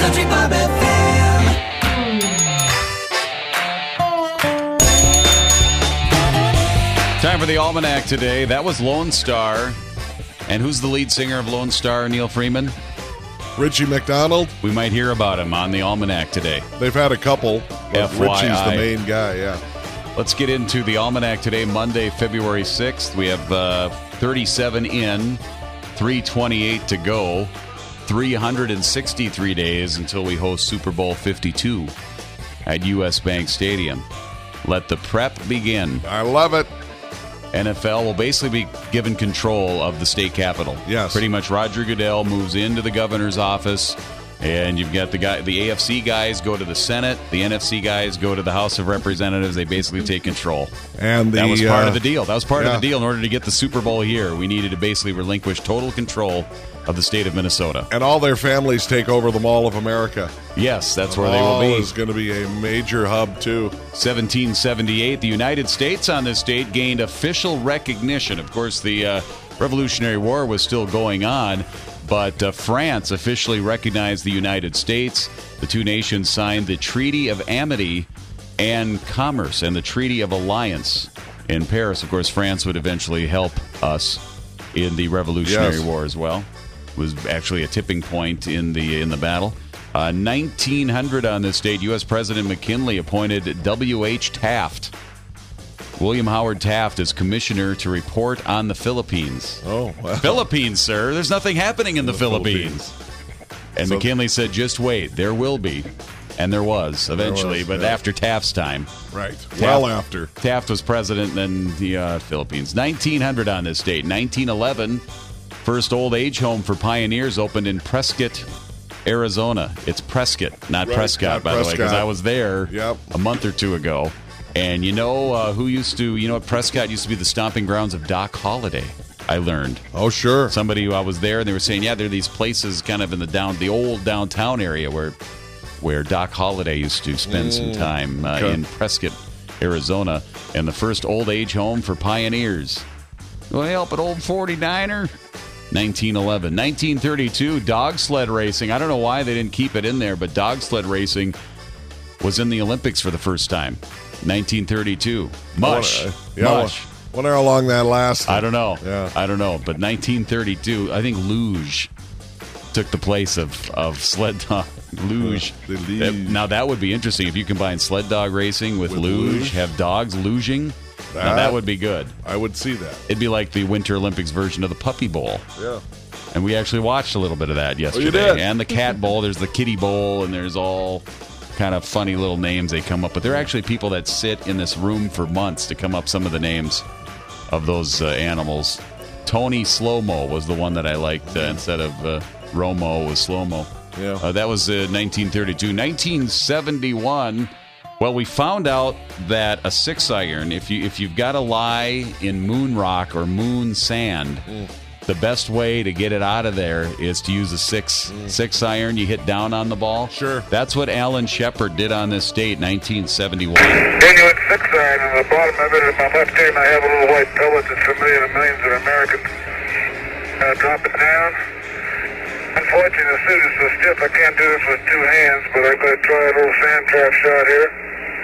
Country Bob FM. Time for the Almanac today. That was Lone Star. And who's the lead singer of Lone Star, Neil Freeman? Richie McDonald. We might hear about him on the Almanac today. They've had a couple, but FYI. Richie's the main guy, yeah. Let's get into the Almanac today, Monday, February 6th. We have 37 in, 328 to go, 363 days until we host Super Bowl 52 at U.S. Bank Stadium. Let the prep begin. I love it. NFL will basically be given control of the state capitol. Yes. Pretty much Roger Goodell moves into the governor's office, and you've got the AFC guys go to the Senate, the NFC guys go to the House of Representatives. They basically take control. And that was part of the deal. That was part of yeah. the deal. In order to get the Super Bowl here, we needed to basically relinquish total control of the state of Minnesota. And all their families take over the Mall of America. Yes, that's where they will be. The mall is going to be a major hub, too. 1778, the United States on this date gained official recognition. Of course, the Revolutionary War was still going on, but France officially recognized the United States. The two nations signed the Treaty of Amity and Commerce and the Treaty of Alliance in Paris. Of course, France would eventually help us in the Revolutionary War as well. It was actually a tipping point in the battle. 1900 on this date, U.S. President McKinley appointed W.H. Taft, William Howard Taft, as commissioner to report on the Philippines. Oh, wow. Philippines, sir. There's nothing happening in the Philippines. And McKinley said, just wait, there will be. And there was, eventually, but after Taft's time. Right. Well after. Taft was president, then the Philippines. 1900 on this date. 1911, first old age home for pioneers opened in Prescott, Arizona. It's Prescott, not Prescott, by the way, because I was there a month or two ago. And you know what Prescott used to be the stomping grounds of Doc Holliday, I learned. Oh, sure. Somebody who I was there, and they were saying, there are these places kind of in the old downtown area where Doc Holliday used to spend some time in Prescott, Arizona, and the first old age home for pioneers. Will I help an old 49er? 1911. 1932, dog sled racing. I don't know why they didn't keep it in there, but dog sled racing was in the Olympics for the first time. 1932. Mush. Mush. Wonder how long that lasted. I don't know. Yeah. I don't know. But 1932, I think luge took the place of sled dog. Luge. Now that would be interesting if you combine sled dog racing with luge, have dogs luging. Now that would be good. I would see that. It'd be like the Winter Olympics version of the Puppy Bowl. Yeah. And we actually watched a little bit of that yesterday. Oh, you did? And the Cat Bowl. There's the Kitty Bowl, and there's all kind of funny little names they come up with. There are actually people that sit in this room for months to come up some of the names of those animals. Tony Slow-Mo was the one that I liked instead of Romo was Slow-Mo. Yeah. That was 1932. 1971, well, we found out that a 6-iron, if you've got to lie in moon rock or moon sand, the best way to get it out of there is to use a 6-iron. You hit down on the ball. Sure. That's what Alan Shepard did on this date, 1971. Genuine 6-iron, and the bottom of it, in my left hand, I have a little white pellet that's familiar to millions of Americans. Drop it down. Unfortunately, the suit is so stiff, I can't do this with two hands, but I'm going to try a little sand trap shot here.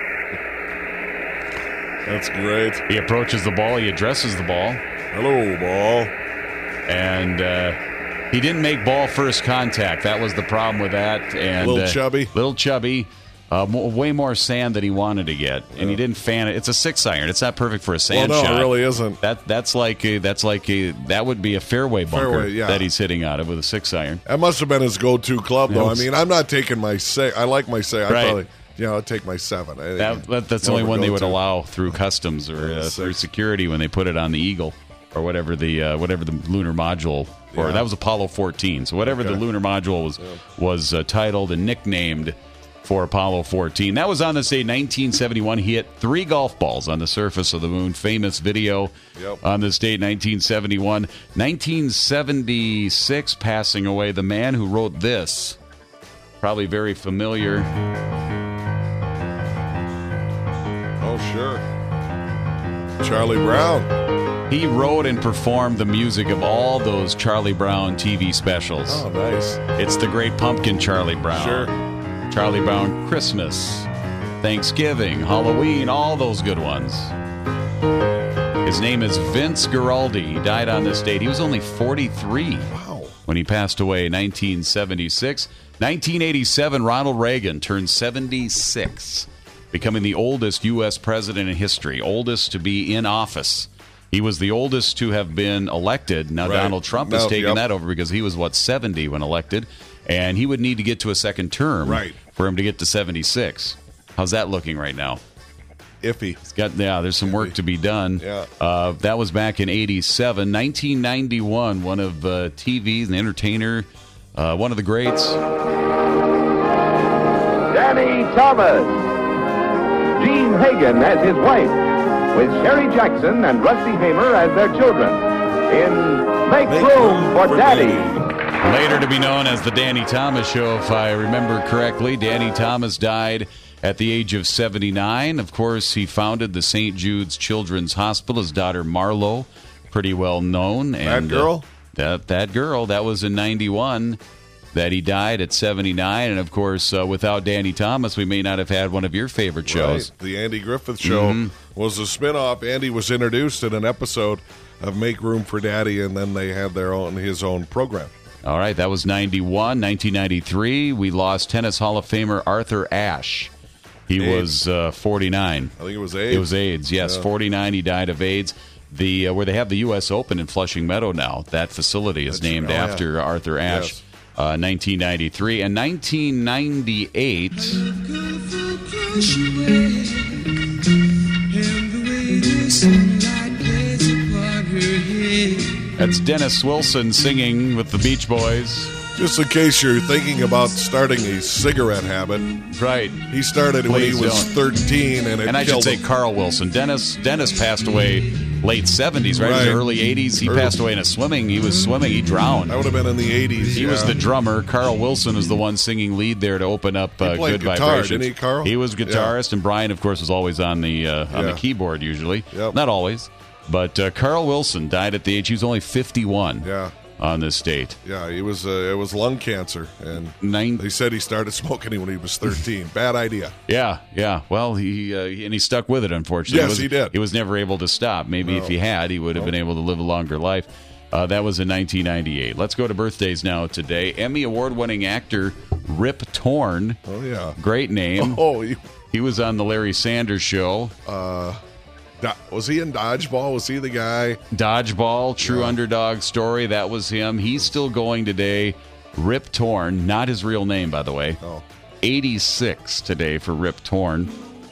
That's great. He approaches the ball. He addresses the ball. Hello, ball. And he didn't make ball first contact. That was the problem with that. And Little chubby. Little chubby. Way more sand than he wanted to get, and he didn't fan it. It's a 6-iron. It's not perfect for a sand shot. It really isn't. That would be a fairway bunker that he's hitting out of with a 6-iron. That must have been his go-to club, though. I mean, I'm not taking my 6. I like my 6. Right. I probably, I'll take my 7. That's the only one they would allow through customs or through security when they put it on the Eagle or whatever the lunar module. Or that was Apollo 14. So whatever the lunar module was titled and nicknamed for Apollo 14. That was on this date, 1971. He hit 3 golf balls on the surface of the moon. Famous video on this date, 1971. 1976, passing away, the man who wrote this. Probably very familiar. Oh, sure. Charlie Brown. He wrote and performed the music of all those Charlie Brown TV specials. Oh, nice. It's the Great Pumpkin, Charlie Brown. Sure. Charlie Brown Christmas, Thanksgiving, Halloween, all those good ones. His name is Vince Guaraldi. He died on this date. He was only 43 when he passed away in 1976. 1987, Ronald Reagan turned 76, becoming the oldest U.S. president in history, oldest to be in office. He was the oldest to have been elected. Now Donald Trump has taken that over because he was, 70 when elected, and he would need to get to a second term for him to get to 76. How's that looking right now? Iffy. There's some work to be done. Yeah. That was back in 87. 1991, one of TV's an entertainer, one of the greats. Danny Thomas. Gene Hagen as his wife, with Sherry Jackson and Rusty Hamer as their children in Make Room for Daddy. Later to be known as the Danny Thomas Show, if I remember correctly. Danny Thomas died at the age of 79. Of course, he founded the St. Jude's Children's Hospital. His daughter Marlo, pretty well known. And, that girl? That girl. That was in 91 that he died at 79. And, of course, without Danny Thomas, we may not have had one of your favorite shows. Right. The Andy Griffith Show was a spinoff. Andy was introduced in an episode of Make Room for Daddy, and then they had his own program. All right, that was 91. 1993, we lost Tennis Hall of Famer Arthur Ashe. He was 49. I think it was AIDS. It was AIDS, yes. 49, he died of AIDS. Where they have the U.S. Open in Flushing Meadow now, that facility is named after Arthur Ashe. 1993. And 1998... That's Dennis Wilson singing with the Beach Boys. Just in case you're thinking about starting a cigarette habit. Right. He started when he was 13, and I should say Carl Wilson. Dennis passed away late 70s, right? In the early 80s. He passed away in a swimming. He was swimming. He drowned. That would have been in the 80s. He was the drummer. Carl Wilson is the one singing lead there to open up Good guitar, Vibrations. didn't he, Carl? He was guitarist, and Brian, of course, was always on the keyboard usually. Yep. Not always. But Carl Wilson died at the age, he was only 51 on this date. Yeah, it was lung cancer, and they said he started smoking when he was 13. Bad idea. Yeah. Well, he stuck with it, unfortunately. Yes, he did. He was never able to stop. Maybe if he had, he would have been able to live a longer life. That was in 1998. Let's go to birthdays now today. Emmy Award-winning actor Rip Torn. Oh, yeah. Great name. Oh, he was on the Larry Sanders Show. Was he in Dodgeball? Was he the guy? Dodgeball, True Underdog Story. That was him. He's still going today. Rip Torn, not his real name, by the way. 86 today for Rip Torn.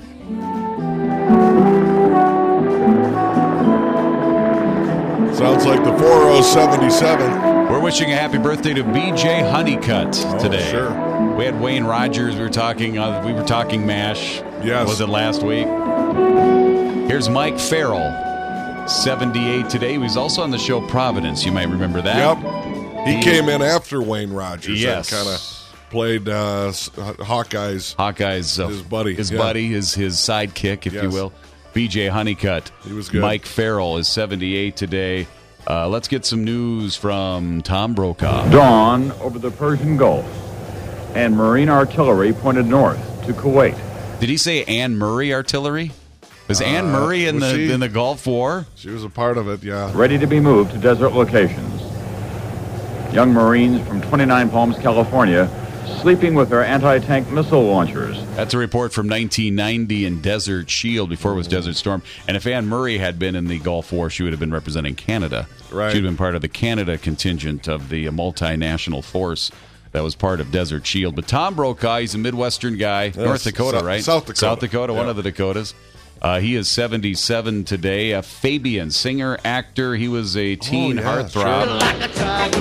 Sounds like the 4077. We're wishing a happy birthday to B.J. Honeycutt today. Sure. We had Wayne Rogers. We were talking MASH. Yes. Was it last week? Here's Mike Farrell, 78 today. He was also on the show Providence. You might remember that. Yep. He came in after Wayne Rogers. Yes. And kind of played Hawkeye's his buddy. His buddy, his sidekick, if you will. B.J. Honeycutt. He was good. Mike Farrell is 78 today. Let's get some news from Tom Brokaw. Dawn over the Persian Gulf, and Marine artillery pointed north to Kuwait. Did he say Anne Murray artillery? Was Anne Murray in the Gulf War? She was a part of it, yeah. Ready to be moved to desert locations. Young Marines from 29 Palms, California, sleeping with their anti-tank missile launchers. That's a report from 1990 in Desert Shield, before it was Desert Storm. And if Anne Murray had been in the Gulf War, she would have been representing Canada. Right. She would have been part of the Canada contingent of the multinational force that was part of Desert Shield. But Tom Brokaw, he's a Midwestern guy. North Dakota, right? South Dakota. South Dakota, one of the Dakotas. He is 77 today. A Fabian, singer, actor. He was a teen heartthrob. Sure. Like a tiger.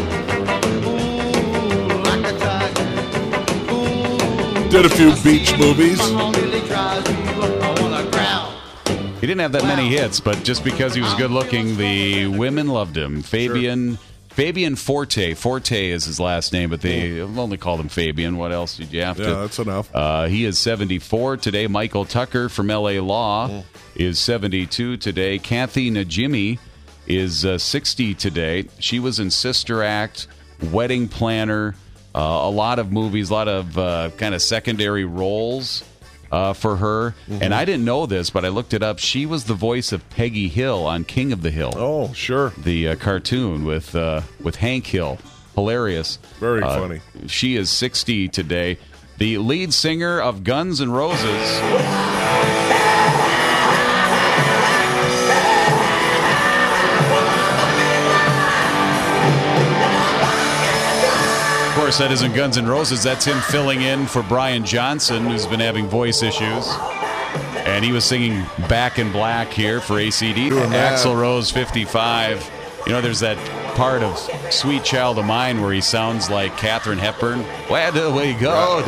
Ooh, like a tiger. Did a few beach movies. He didn't have that many hits, but just because he was good looking, the women loved him. Fabian Forte. Forte is his last name, but they only called him Fabian. What else did you have to? Yeah, that's enough. He is 74 today. Michael Tucker from L.A. Law is 72 today. Kathy Najimy is 60 today. She was in Sister Act, Wedding Planner, a lot of movies, a lot of kind of secondary roles for her. And I didn't know this, but I looked it up. She was the voice of Peggy Hill on King of the Hill. Oh, sure. The cartoon with Hank Hill. Hilarious. Very funny. She is 60 today. The lead singer of Guns N' Roses. Of course, that isn't Guns N' Roses. That's him filling in for Brian Johnson, who's been having voice issues. And he was singing Back in Black here for ACD. Axl Rose, 55. You know, there's that part of Sweet Child of Mine where he sounds like Katharine Hepburn. Where do we go?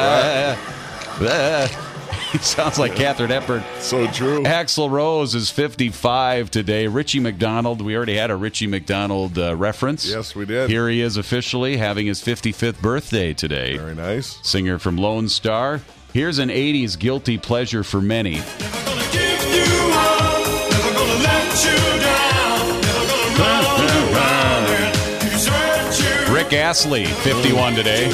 He sounds like Katharine Hepburn. So true. Axl Rose is 55 today. Richie McDonald, we already had a Richie McDonald reference. Yes, we did. Here he is officially having his 55th birthday today. Very nice. Singer from Lone Star. Here's an 80s guilty pleasure for many. Never gonna give you up, never gonna let you down, never gonna run around and desert you. Rick Astley, 51 today.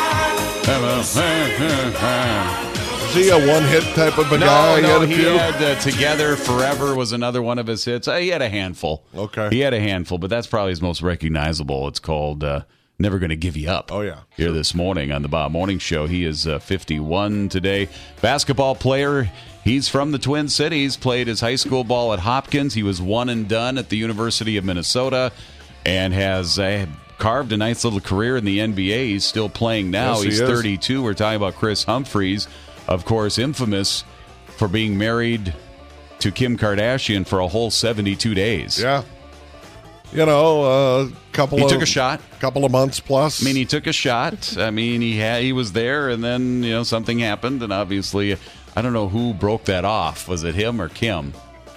Is he a one-hit type of a guy? He had Together Forever was another one of his hits. He had a handful. Okay. He had a handful, but that's probably his most recognizable. It's called Never Gonna Give You Up. Oh, yeah. Here this morning on the Bob Morning Show. He is 51 today. Basketball player. He's from the Twin Cities. Played his high school ball at Hopkins. He was one and done at the University of Minnesota and has carved a nice little career in the NBA. He's still playing now. Yes, He's he is. 32. We're talking about Chris Humphries. Of course, infamous for being married to Kim Kardashian for a whole 72 days. Yeah. You know, He took a shot. Couple of months plus. I mean, he took a shot. I mean, he was there, and then, something happened, and obviously, I don't know who broke that off. Was it him or Kim?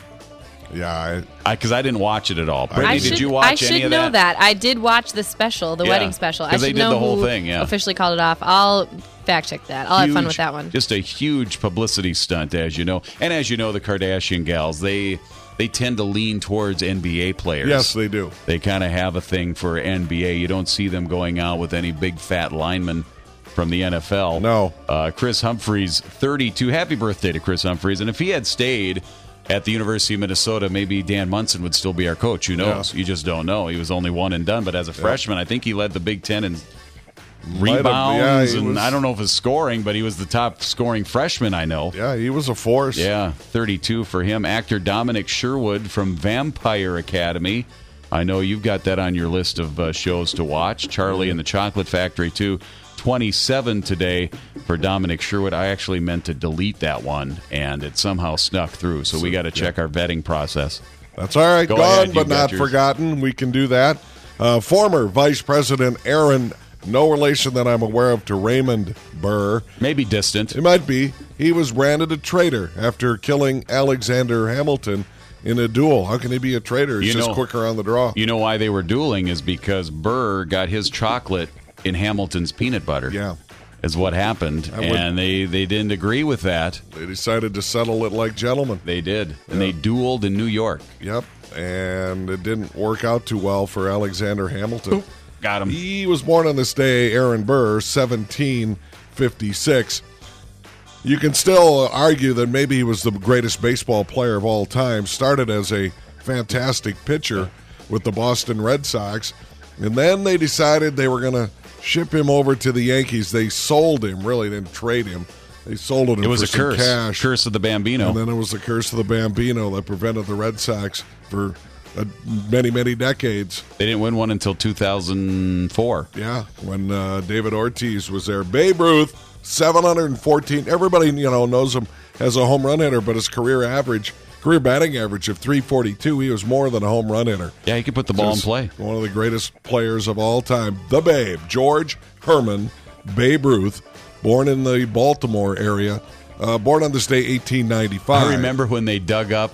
Yeah. Because I didn't watch it at all. Brittany, did you watch any of that? I should know that. I did watch the special, the wedding special. I because they should did know the whole who thing, yeah. officially called it off. I'll fact check that. I'll have fun with that one. Just a huge publicity stunt, as you know. And as you know, the Kardashian gals, they tend to lean towards NBA players. Yes, they do. They kind of have a thing for NBA. You don't see them going out with any big fat linemen from the NFL. No. Chris Humphries, 32. Happy birthday to Chris Humphries. And if he had stayed at the University of Minnesota, maybe Dan Munson would still be our coach. Who knows? Yeah. You just don't know. He was only one and done. But as a freshman, I think he led the Big Ten in Might have- rebounds. yeah, he and was- I don't know if it's scoring, but he was the top scoring freshman I know. Yeah, he was a force. Yeah, 32 for him. Actor Dominic Sherwood from Vampire Academy. I know you've got that on your list of shows to watch. Charlie and the Chocolate Factory, too. 27 today for Dominic Sherwood. I actually meant to delete that one, and it somehow snuck through. So we got to check our vetting process. That's all right. Go Gone, ahead, but you've got not yours. forgotten. We can do that. Former Vice President Aaron, no relation that I'm aware of to Raymond Burr. Maybe distant. It might be. He was branded a traitor after killing Alexander Hamilton in a duel. How can he be a traitor? He's just quicker on the draw. You know why they were dueling is because Burr got his chocolate in Hamilton's peanut butter. Yeah. Is what happened. And they didn't agree with that. They decided to settle it like gentlemen. They did. And they dueled in New York. Yep. And it didn't work out too well for Alexander Hamilton. Got him. He was born on this day, Aaron Burr, 1756. You can still argue that maybe he was the greatest baseball player of all time. Started as a fantastic pitcher with the Boston Red Sox. And then they decided they were going to ship him over to the Yankees. They sold him, really didn't trade him. They sold him It was for a some curse. cash. Curse of the Bambino. And then it was the curse of the Bambino that prevented the Red Sox for many, many decades. They didn't win one until 2004. Yeah, when David Ortiz was there. Babe Ruth, 714. Everybody knows him as a home run hitter, but his career batting average of 342, he was more than a home run hitter. Yeah, he could put the ball in Just play. One of the greatest players of all time. The Babe, George Herman Babe Ruth, born in the Baltimore area, born on this day, 1895. I remember when they dug up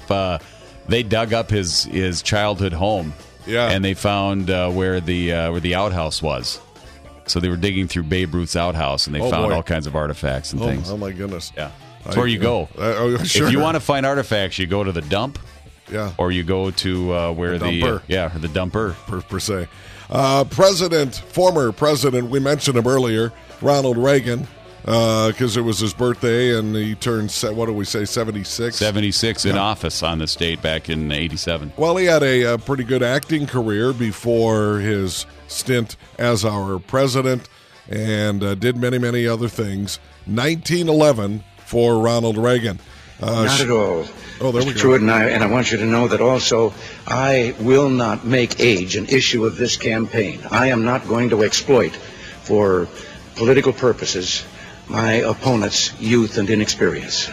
his childhood home. Yeah. And they found where the outhouse was. So they were digging through Babe Ruth's outhouse, and they found boy. all kinds of artifacts and things. Oh, my goodness. Yeah. That's where you go. Sure. If you want to find artifacts, you go to the dump. Yeah. Or you go to where The dumper. the dumper. per se. Former president, we mentioned him earlier, Ronald Reagan, because it was his birthday, and he turned, 76? 76 in office on the state back in 87. Well, he had a pretty good acting career before his stint as our president, and did many, many other things. 1911 for Ronald Reagan. Not at all. Oh, there we Mr. go. Truitt, and I want you to know that also I will not make age an issue of this campaign. I am not going to exploit for political purposes my opponent's youth and inexperience.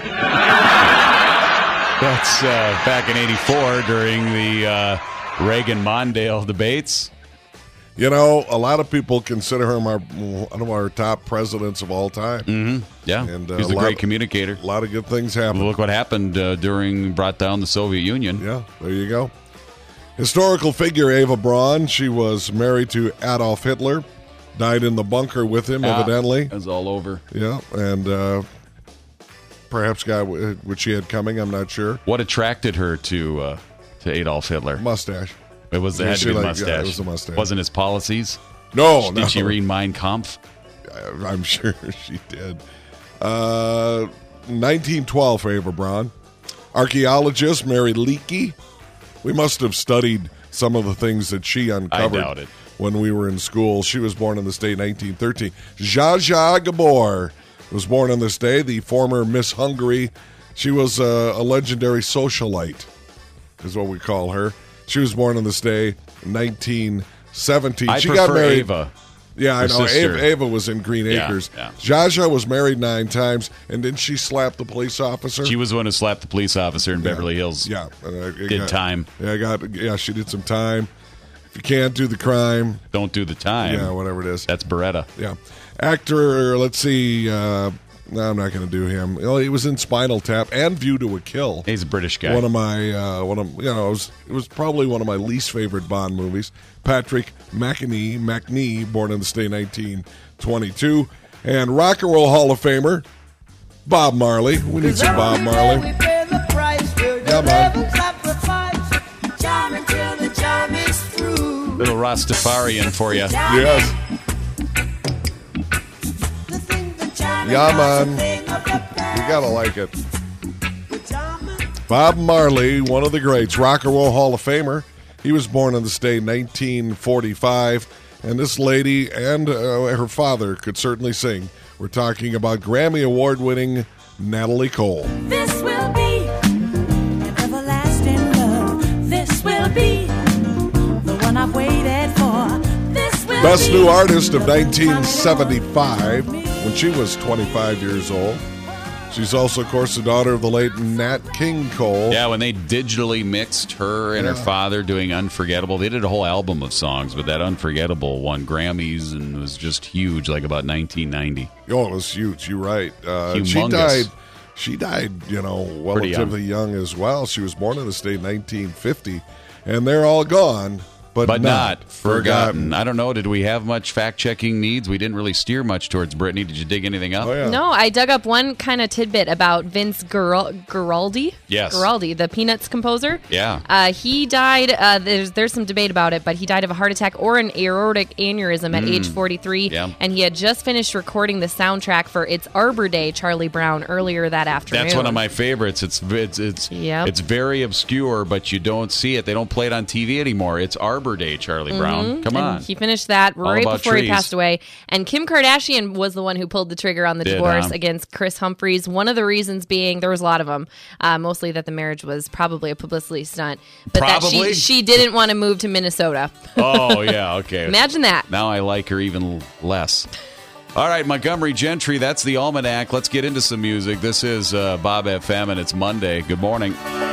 That's back in 84 during the Reagan-Mondale debates. You know, a lot of people consider him one of our top presidents of all time. Mm-hmm. Yeah, And, he's a lot great of- communicator. A lot of good things happened. Look what happened brought down the Soviet Union. Yeah, there you go. Historical figure Eva Braun. She was married to Adolf Hitler. Died in the bunker with him, evidently. It was all over. Yeah, and perhaps got what she had coming. I'm not sure. What attracted her to Adolf Hitler? Mustache. It was Yeah, had to she be the liked- yeah, mustache. it was the mustache. Wasn't his policies? No, Did she read Mein Kampf? I'm sure she did. 1912 for Eva Braun. Archaeologist Mary Leakey. We must have studied some of the things that she uncovered. I doubt it. When we were in school. She was born in this day, 1913. Zsa Zsa Gabor was born on this day, the former Miss Hungary. She was a legendary socialite, is what we call her. She was born on this day, 1917. I She prefer got married. Ava. Yeah, I her know. sister. Ava was in Green Yeah, Acres. yeah. Zsa Zsa was married 9 times, and didn't she slap the police officer? She was the one who slapped the police officer in Beverly Hills. Yeah. Did time. Yeah, she did some time. If you can't do the crime, Don't do the time. yeah, whatever it is. That's Beretta. Yeah. Actor, let's see. No, I'm not going to do him. Well, he was in Spinal Tap and View to a Kill. He's a British guy. One of my, it was probably one of my least favorite Bond movies. Patrick McNee, born in the state 1922. And Rock and Roll Hall of Famer, Bob Marley. We need some Bob Marley. Yeah, man. Little Rastafarian for you. Yes. Yeah, man. You gotta like it. Bob Marley, one of the greats, Rock and Roll Hall of Famer. He was born in the state 1945, and this lady and her father could certainly sing. We're talking about Grammy Award-winning Natalie Cole. This will be an everlasting love. This will be the one I've waited for. This will Best be New Artist of 1975, when she was 25 years old. She's also, of course, the daughter of the late Nat King Cole. Yeah, when they digitally mixed her and her father doing Unforgettable, they did a whole album of songs, but that Unforgettable won Grammys and was just huge, like about 1990. Oh, it was huge. You're right. Humongous. She died, Pretty relatively young as well. She was born in the state in 1950, and they're all gone, but not forgotten. I don't know. Did we have much fact-checking needs? We didn't really steer much towards Brittany. Did you dig anything up? Oh, yeah. No, I dug up one kind of tidbit about Vince Guaraldi. Yes. Guaraldi, the Peanuts composer. Yeah. He died, there's some debate about it, but he died of a heart attack or an aortic aneurysm at age 43. Yeah. And he had just finished recording the soundtrack for It's Arbor Day, Charlie Brown, earlier that afternoon. That's one of my favorites. It's Yep. it's very obscure, but you don't see it. They don't play it on TV anymore. It's Arbor Day, Charlie Brown. Come And on. he finished that right about before he trees. passed away. And Kim Kardashian was the one who pulled the trigger on the Did, divorce huh? against Chris Humphries. One of the reasons being, there was a lot of them, mostly that the marriage was probably a publicity stunt, but Probably? that she didn't want to move to Minnesota. Oh, yeah, okay. Imagine that. Now I like her even less. All right, Montgomery Gentry, that's the Almanac. Let's get into some music. This is Bob FM, and it's Monday. Good morning.